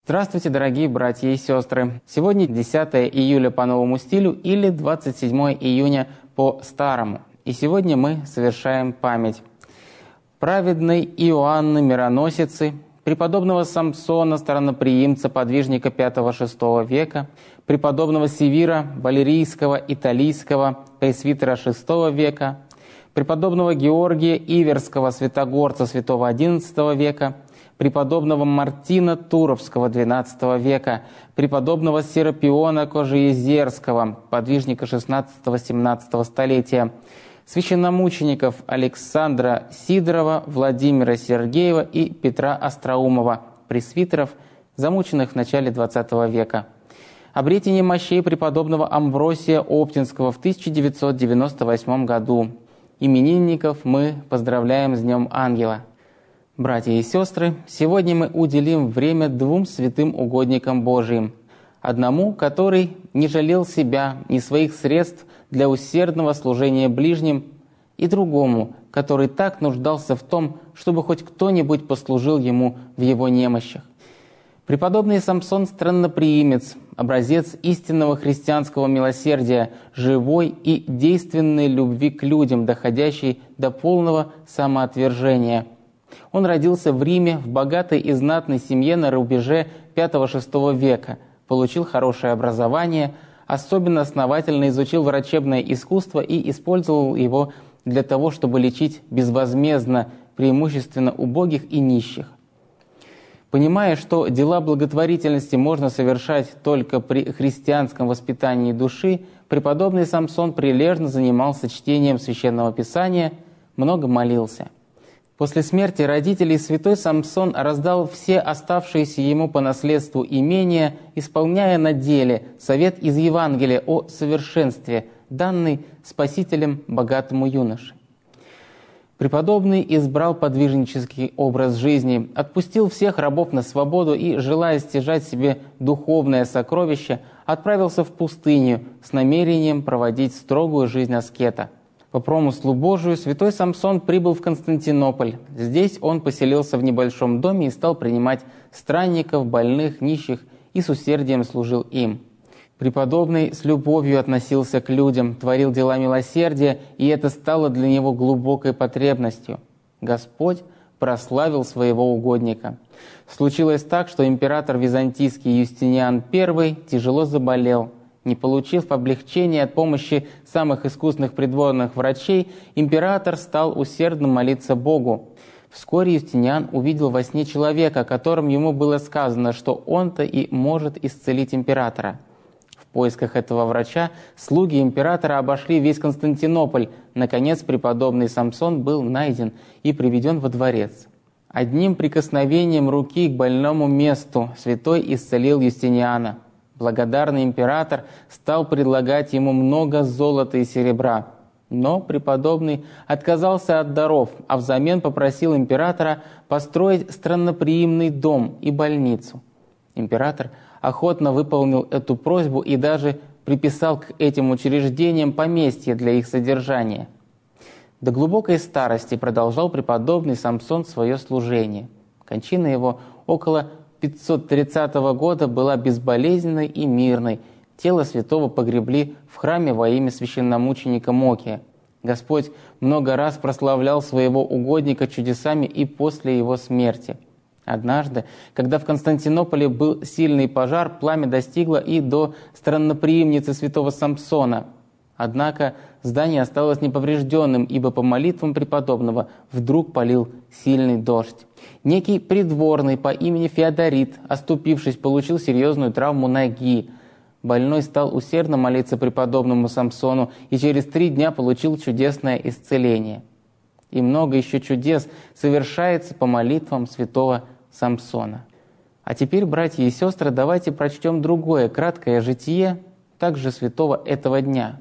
Здравствуйте, дорогие братья и сестры! Сегодня 10 июля по новому стилю или 27 июня по старому. И сегодня мы совершаем память праведной Иоанны Мироносицы, преподобного Самсона, странноприимца, подвижника V-VI века, преподобного Севира Валерийского, италийского, пресвитера VI века, преподобного Георгия Иверского, святогорца святого XI века, преподобного Мартина Туровского XII века, преподобного Серапиона Кожеезерского, подвижника XVI-XVII столетия, священномучеников Александра Сидорова, Владимира Сергеева и Петра Остроумова, пресвитеров, замученных в начале XX века. Обретение мощей преподобного Амвросия Оптинского в 1998 году. Именинников мы поздравляем с Днем Ангела. Братья и сестры, сегодня мы уделим время двум святым угодникам Божиим. Одному, который не жалел себя, ни своих средств для усердного служения ближним, и другому, который так нуждался в том, чтобы хоть кто-нибудь послужил ему в его немощах. Преподобный Самсон странноприимец, образец истинного христианского милосердия, живой и действенной любви к людям, доходящей до полного самоотвержения. Он родился в Риме в богатой и знатной семье на рубеже V-VI века, получил хорошее образование, особенно основательно изучил врачебное искусство и использовал его для того, чтобы лечить безвозмездно, преимущественно убогих и нищих. Понимая, что дела благотворительности можно совершать только при христианском воспитании души, преподобный Самсон прилежно занимался чтением Священного Писания, много молился. После смерти родителей святой Самсон раздал все оставшиеся ему по наследству имения, исполняя на деле совет из Евангелия о совершенстве, данный Спасителем богатому юноше. Преподобный избрал подвижнический образ жизни, отпустил всех рабов на свободу и, желая стяжать себе духовное сокровище, отправился в пустыню с намерением проводить строгую жизнь аскета. По промыслу Божию святой Самсон прибыл в Константинополь. Здесь он поселился в небольшом доме и стал принимать странников, больных, нищих и с усердием служил им. Преподобный с любовью относился к людям, творил дела милосердия, и это стало для него глубокой потребностью. Господь прославил своего угодника. Случилось так, что император византийский Юстиниан I тяжело заболел. Не получив облегчения от помощи самых искусных придворных врачей, император стал усердно молиться Богу. Вскоре Юстиниан увидел во сне человека, о котором ему было сказано, что он-то и может исцелить императора. В поисках этого врача слуги императора обошли весь Константинополь. Наконец преподобный Самсон был найден и приведен во дворец. Одним прикосновением руки к больному месту святой исцелил Юстиниана. Благодарный император стал предлагать ему много золота и серебра. Но преподобный отказался от даров, а взамен попросил императора построить странноприимный дом и больницу. Император охотно выполнил эту просьбу и даже приписал к этим учреждениям поместье для их содержания. До глубокой старости продолжал преподобный Самсон свое служение. Кончина его около 530 года была безболезненной и мирной. Тело святого погребли в храме во имя священномученика Мокия. Господь много раз прославлял своего угодника чудесами и после его смерти. Однажды, когда в Константинополе был сильный пожар, пламя достигло и до странноприимницы святого Самсона. Однако здание осталось неповрежденным, ибо по молитвам преподобного вдруг полил сильный дождь. Некий придворный по имени Феодорит, оступившись, получил серьезную травму ноги. Больной стал усердно молиться преподобному Самсону и через 3 дня получил чудесное исцеление. И много еще чудес совершается по молитвам святого Самсона. А теперь, братья и сестры, давайте прочтем другое краткое житие также святого этого дня.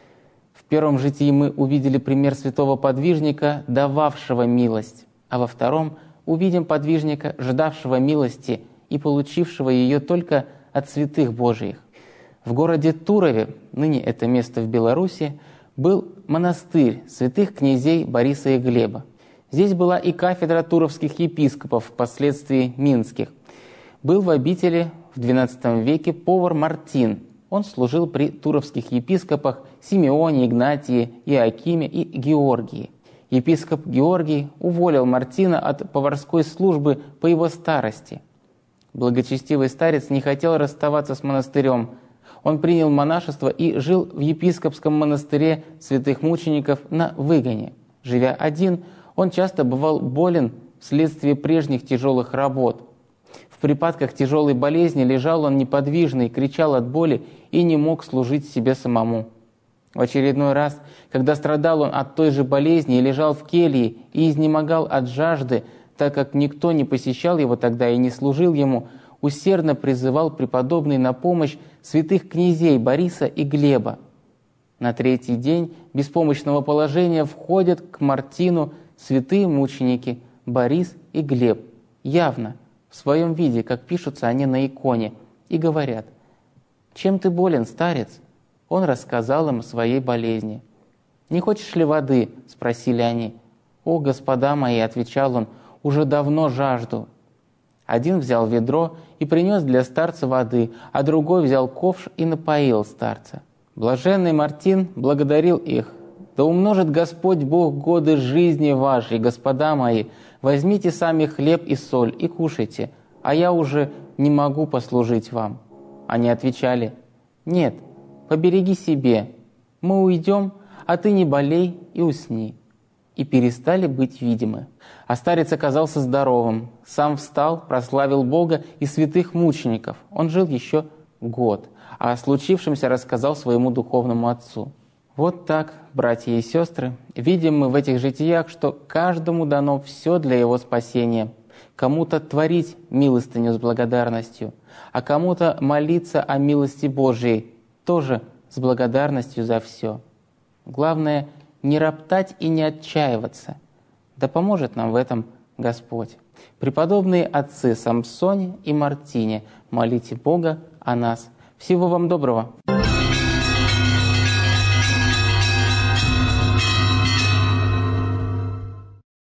В первом житии мы увидели пример святого подвижника, дававшего милость, а во втором увидим подвижника, ждавшего милости и получившего ее только от святых Божиих. В городе Турове, ныне это место в Беларуси, был монастырь святых князей Бориса и Глеба. Здесь была и кафедра туровских епископов, впоследствии минских. был в обители в XII веке повар Мартин. Он служил при туровских епископах Симеоне, Игнатии, Иоакиме и Георгии. Епископ Георгий уволил Мартина от поварской службы по его старости. Благочестивый старец не хотел расставаться с монастырем. Он принял монашество и жил в епископском монастыре святых мучеников на Выгоне. Живя один, он часто бывал болен вследствие прежних тяжелых работ. В припадках тяжелой болезни лежал он неподвижный, кричал от боли и не мог служить себе самому. В очередной раз, когда страдал он от той же болезни и лежал в келье и изнемогал от жажды, так как никто не посещал его тогда и не служил ему, усердно призывал преподобный на помощь святых князей Бориса и Глеба. На третий день беспомощного положения входят к Мартину святые мученики Борис и Глеб, явно, в своем виде, как пишутся они на иконе, и говорят: «Чем ты болен, старец?» Он рассказал им о своей болезни. «Не хочешь ли воды?» – спросили они. «О, господа мои!» – отвечал он, – «уже давно жажду». Один взял ведро и принес для старца воды, а другой взял ковш и напоил старца. Блаженный Мартин благодарил их. «Да умножит Господь Бог годы жизни вашей, господа мои, возьмите сами хлеб и соль и кушайте, а я уже не могу послужить вам». Они отвечали: «Нет, побереги себе, мы уйдем, а ты не болей и усни». И перестали быть видимы. А старец оказался здоровым, сам встал, прославил Бога и святых мучеников. Он жил еще год, а о случившемся рассказал своему духовному отцу. Вот так, братья и сестры, видим мы в этих житиях, что каждому дано все для его спасения. Кому-то творить милостыню с благодарностью, а кому-то молиться о милости Божией, тоже с благодарностью за все. Главное – не роптать и не отчаиваться. Да поможет нам в этом Господь. Преподобные отцы Самсоне и Мартине, молите Бога о нас. Всего вам доброго!